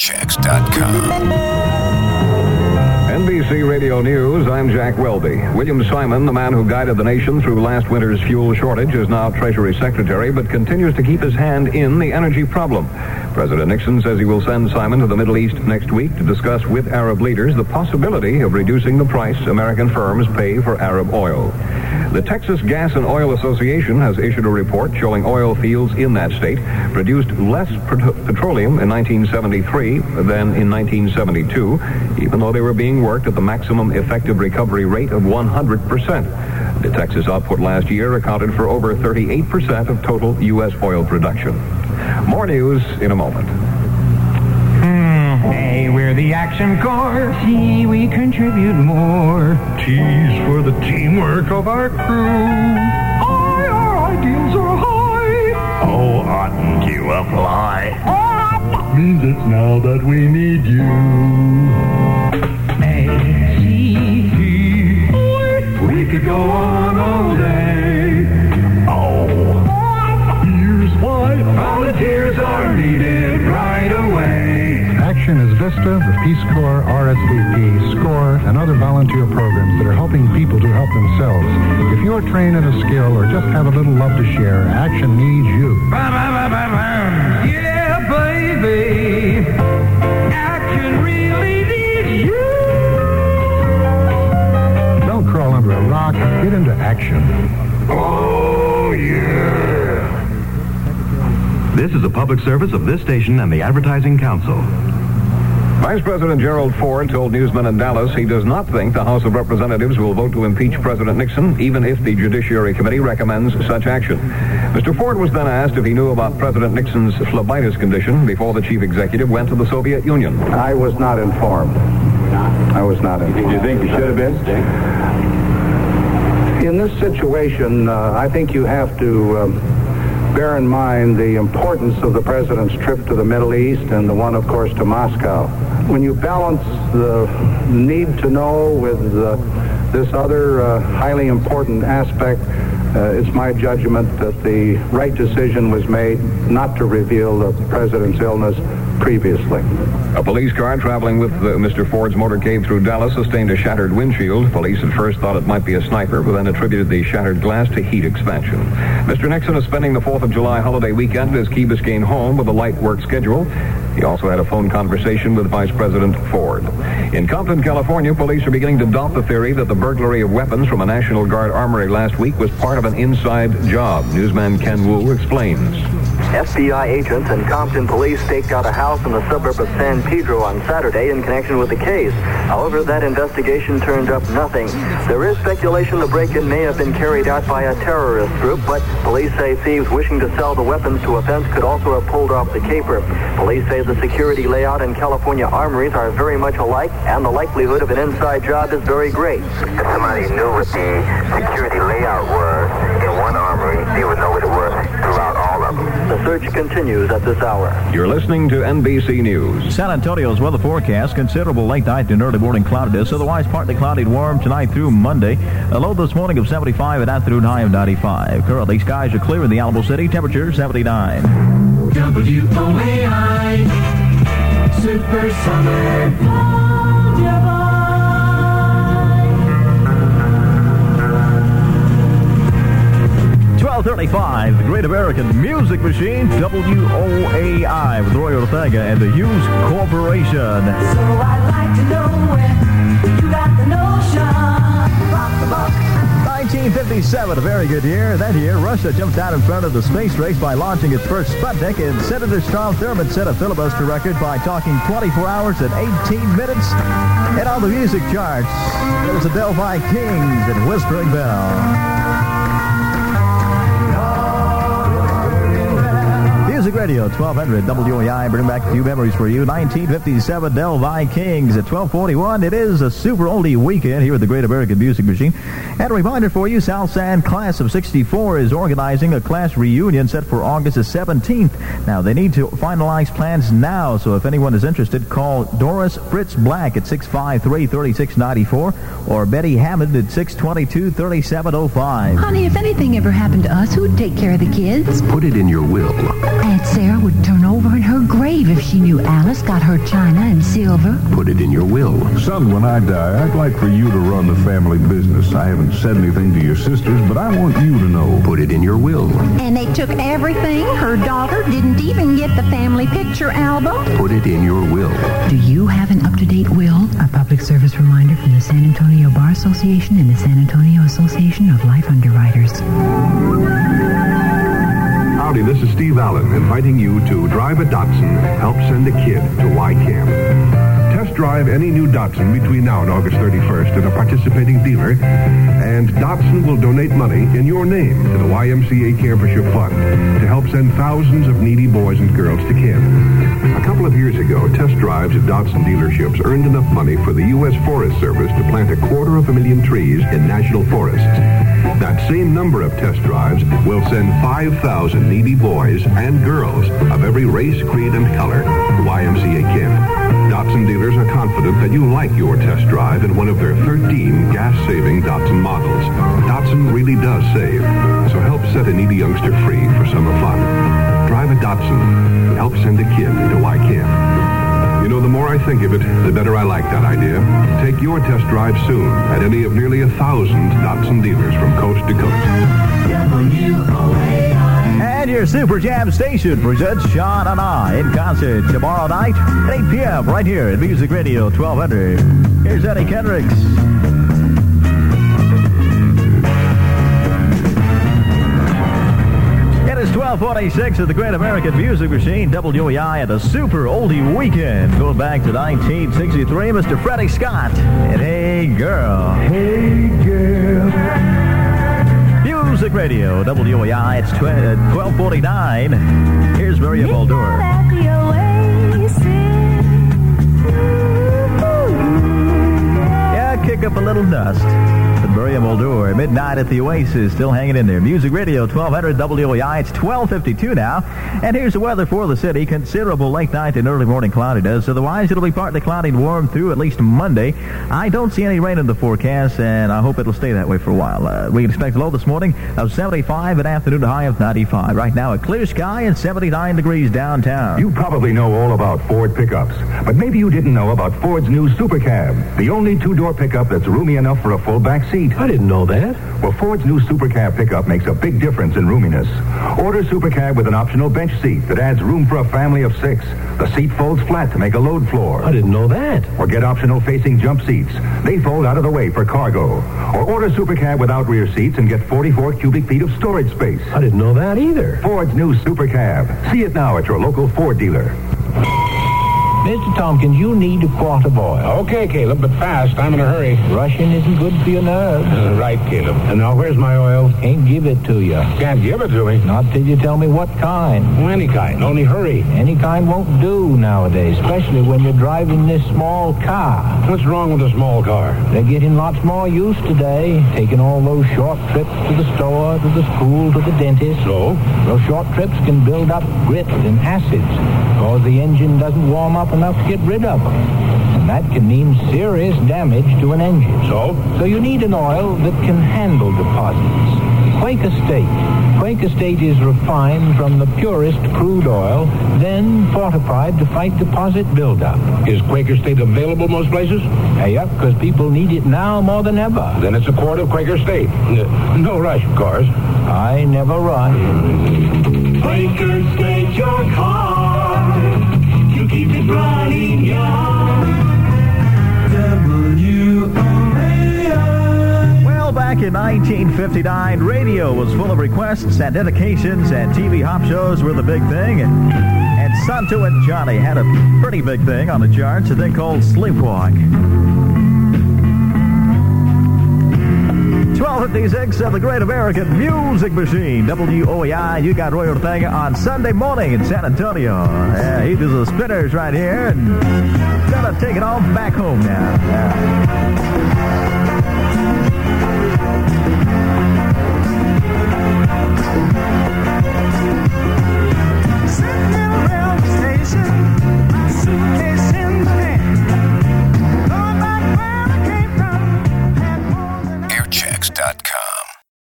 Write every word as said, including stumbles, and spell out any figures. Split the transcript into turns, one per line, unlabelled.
checks dot com.
N B C Radio News, I'm Jack Welby. William Simon, the man who guided the nation through last winter's fuel shortage, is now Treasury Secretary, but continues to keep his hand in the energy problem. President Nixon says he will send Simon to the Middle East next week to discuss with Arab leaders the possibility of reducing the price American firms pay for Arab oil. The Texas Gas and Oil Association has issued a report showing oil fields in that state produced less pet- petroleum in nineteen seventy-three than in nineteen seventy-two, even though they were being worked at the maximum effective recovery rate of one hundred percent. The Texas output last year accounted for over thirty-eight percent of total U S oil production. More news in a moment.
Mm, hey, we're the Action Corps. See, we contribute more.
T's for the teamwork of our crew.
Aye, our ideals are high.
Oh, oughtn't you apply?
Ah.
Means it's now that we need you.
A, C, D.
We could go on all day. Oh. Here's why volunteers are needed right away.
Action is VISTA, the Peace Corps, R S V P, SCORE, and other volunteer programs that are helping people to help themselves. If you're trained in a skill or just have a little love to share, Action needs you.
Yeah, baby. Action really needs you.
Don't crawl under a rock. Get into action.
Oh, yeah.
This is a public service of this station and the Advertising Council.
Vice President Gerald Ford told newsmen in Dallas he does not think the House of Representatives will vote to impeach President Nixon, even if the Judiciary Committee recommends such action. Mister Ford was then asked if he knew about President Nixon's phlebitis condition before the chief executive went to the Soviet Union.
I was not informed. I was not informed.
Do you think you should have been?
In this situation, uh, I think you have to um, bear in mind the importance of the president's trip to the Middle East and the one, of course, to Moscow. When you balance the need to know with uh, this other uh, highly important aspect, uh, it's my judgment that the right decision was made not to reveal the president's illness previously.
A police car traveling with uh, Mister Ford's motorcade through Dallas sustained a shattered windshield. Police at first thought it might be a sniper, but then attributed the shattered glass to heat expansion. Mister Nixon is spending the fourth of July holiday weekend at his Key Biscayne home with a light work schedule. He also had a phone conversation with Vice President Ford. In Compton, California, police are beginning to doubt the theory that the burglary of weapons from a National Guard armory last week was part of an inside job. Newsman Ken Wu explains.
F B I agents and Compton police staked out a house in the suburb of San Pedro on Saturday in connection with the case. However, that investigation turned up nothing. There is speculation the break-in may have been carried out by a terrorist group, but police say thieves wishing to sell the weapons to offense could also have pulled off the caper. Police say the security layout in California armories are very much alike, and the likelihood of an inside job is very great.
If somebody knew what the security layout was in one armory, they would know what it was throughout all of them.
The search continues at this hour.
You're listening to N B C News.
San Antonio's weather forecast, considerable late night and early morning cloudiness, otherwise partly cloudy and warm tonight through Monday. A low this morning of seventy-five, an afternoon high of ninety-five. Currently, skies are clear in the Alamo City, temperature seventy-nine.
W O A I, Super Summer.
twelve thirty-five, the Great American Music Machine, W O A I, with Roy Ortega and the Hughes Corporation.
So I'd like to know when you got the notion. Rock the boat.
nineteen fifty-seven, a very good year. That year, Russia jumped out in front of the space race by launching its first Sputnik, and Senator Strom Thurmond set a filibuster record by talking twenty-four hours and eighteen minutes. And on the music charts, there was the Delphi Kings and Whispering Bell. Music Radio, twelve hundred W O A I, bring back a few memories for you. nineteen fifty-seven, Delphi Kings at twelve forty-one. It is a super oldie weekend here at the Great American Music Machine. And a reminder for you, South San Class of sixty-four is organizing a class reunion set for August the seventeenth. Now, they need to finalize plans now, so if anyone is interested, call Doris Fritz Black at six five three, three six nine four or Betty Hammond at six two two, three seven zero five.
Honey, if anything ever happened to us, who'd take care of the kids?
Put it in your will.
At
Aunt Sarah would turn over in her grave if she knew Alice got her china and silver.
Put it in your will.
Son, when I die, I'd like for you to run the family business. I haven't said anything to your sisters, but I want you to know.
Put it in your will.
And they took everything. Her daughter didn't even get the family picture album.
Put it in your will.
Do you have an up-to-date will? A public service reminder from the San Antonio Bar Association and the San Antonio Association of Life Underwriters.
Howdy, this is Steve Allen inviting you to drive a Datsun, help send a kid to Y Camp. Test drive any new Datsun between now and August thirty-first at a participating dealer, and Datsun will donate money in your name to the Y M C A Campership Fund to help send thousands of needy boys and girls to camp. A couple of years ago, test drives at Datsun dealerships earned enough money for the U S Forest Service to plant a quarter of a million trees in national forests. That same number of test drives will send five thousand needy boys and girls of every race, creed, and color to Y M C A camp. Datsun dealers are confident that you like your test drive in one of their thirteen gas-saving Datsun models. Datsun really does save, so help set a needy youngster free for summer fun. Drive a Datsun. Help send a kid to Y Camp. You know, the more I think of it, the better I like that idea. Take your test drive soon at any of nearly a thousand Datsun dealers from coast to coast.
And your Super Jam station presents Sean and I in concert tomorrow night at eight p.m. right here at Music Radio twelve hundred. Here's Eddie Kendricks. twelve forty-six at the Great American Music Machine, W E I, at a Super Oldie Weekend. Going back to nineteen sixty-three, Mister Freddie Scott and Hey Girl.
Hey Girl.
Music Radio, W E I, it's twelve forty-nine. Here's Maria Muldaur. Yeah, kick up a little dust. Maria Muldaur, Midnight at the Oasis, still hanging in there. Music Radio, twelve hundred W E I. It's twelve fifty-two now. And here's the weather for the city. Considerable late night and early morning cloudiness. Otherwise, it'll be partly cloudy and warm through at least Monday. I don't see any rain in the forecast, and I hope it'll stay that way for a while. Uh, we can expect a low this morning of seventy-five, an afternoon high of ninety-five. Right now, a clear sky and seventy-nine degrees downtown.
You probably know all about Ford pickups, but maybe you didn't know about Ford's new Super Cab, the only two-door pickup that's roomy enough for a full back seat.
I didn't know that.
Well, Ford's new Super Cab pickup makes a big difference in roominess. Order Super Cab with an optional bench seat that adds room for a family of six. The seat folds flat to make a load floor.
I didn't know that.
Or get optional facing jump seats. They fold out of the way for cargo. Or order Super Cab without rear seats and get forty-four cubic feet of storage space.
I didn't know that either.
Ford's new Super Cab. See it now at your local Ford dealer.
Mister Tompkins, you need a quart of oil.
Okay, Caleb, but fast. I'm in a hurry.
Rushing isn't good for your nerves.
Uh, right, Caleb. And now, where's my oil?
Can't give it to you.
Can't give it to me?
Not till you tell me what kind.
Well, any kind. Only hurry.
Any kind won't do nowadays, especially when you're driving this small car.
What's wrong with a small car?
They're getting lots more use today, taking all those short trips to the store, to the school, to the dentist.
So?
Those short trips can build up grit and acids, because the engine doesn't warm up enough to get rid of them. And that can mean serious damage to an engine.
So?
So you need an oil that can handle deposits. Quaker State. Quaker State is refined from the purest crude oil, then fortified to fight deposit buildup.
Is Quaker State available most places?
Hey, yep, because people need it now more than ever.
Then it's a quart of Quaker State. Uh, no rush, of course.
I never rush.
Quaker State, your car. You keep it running young. W O A I.
Well, back in nineteen fifty-nine, radio was full of requests and dedications, and T V hop shows were the big thing. And, and Santo and Johnny had a pretty big thing on the charts, a thing called Sleepwalk. twelve fifty-six of the Great American Music Machine, W O A I. You got Roy Ortega on Sunday morning in San Antonio. Yeah, he does the spinners right here, and gonna take it all back home now. Yeah.